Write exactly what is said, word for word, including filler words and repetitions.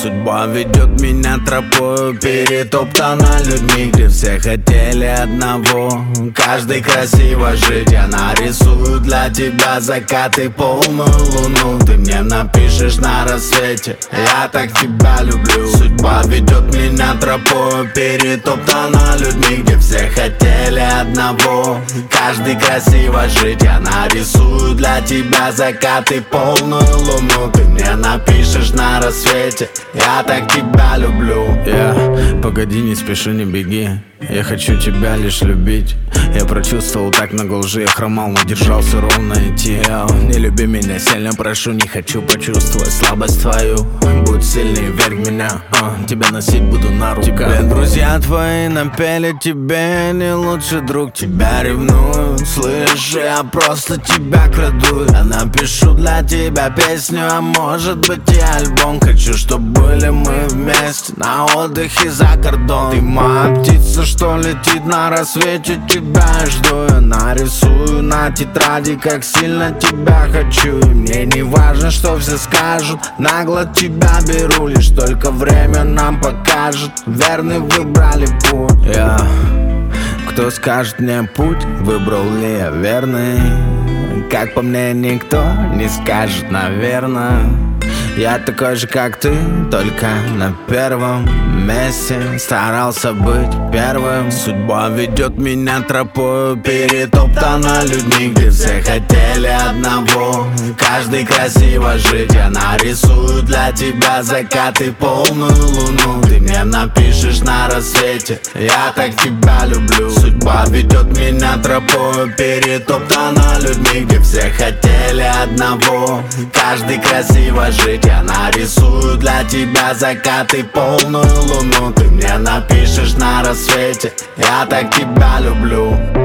Судьба ведет меня тропою, перетоптана людьми, где все хотели одного. Каждый красиво жить, я нарисую для тебя закаты, полную луну. Ты мне напишешь на рассвете, я так тебя люблю. Судьба ведет меня тропою, перетоптана людьми, где все хотели одного. Каждый красиво жить, я нарисую для тебя закаты, полную луну. Ты мне напишешь на рассвете, я так тебя люблю. Yeah. Погоди, не спеши, не беги, я хочу тебя лишь любить. Я прочувствовал так много лжи, я хромал, но держался ровно идти. Не люби меня сильно, прошу, не хочу почувствовать слабость твою. Будь сильней, верь в меня, uh, тебя носить буду на руках. Блин, друзья твои напели тебе, не лучший друг, тебя ревнуют. Слышь, я просто тебя краду, я напишу для тебя песню, а может быть и альбом. Хочу, чтобы были мы вместе на отдыхе за кордон. Ты моя птица, что летит на рассвете, тебя я жду. Я нарисую на тетради, как сильно тебя хочу. И мне не важно, что все скажут, нагло тебя беру, лишь только время нам покажет, верный выбрали путь. Yeah. Кто скажет мне путь, выбрал ли я верный? Как по мне, никто не скажет, наверное. Я такой же, как ты, только на первом месте. Старался быть первым. Судьба ведет меня тропою, перетоптана людьми, где все хотели одного. Каждый красиво жить, я нарисую для тебя закаты, полную луну. Ты мне напишешь на рассвете, я так тебя люблю. Судьба ведет меня тропою, перетоптана людьми, где все хотели одного. Каждый красиво жить, я нарисую для тебя закаты, полную луну. Ты мне напишешь на рассвете, я так тебя люблю.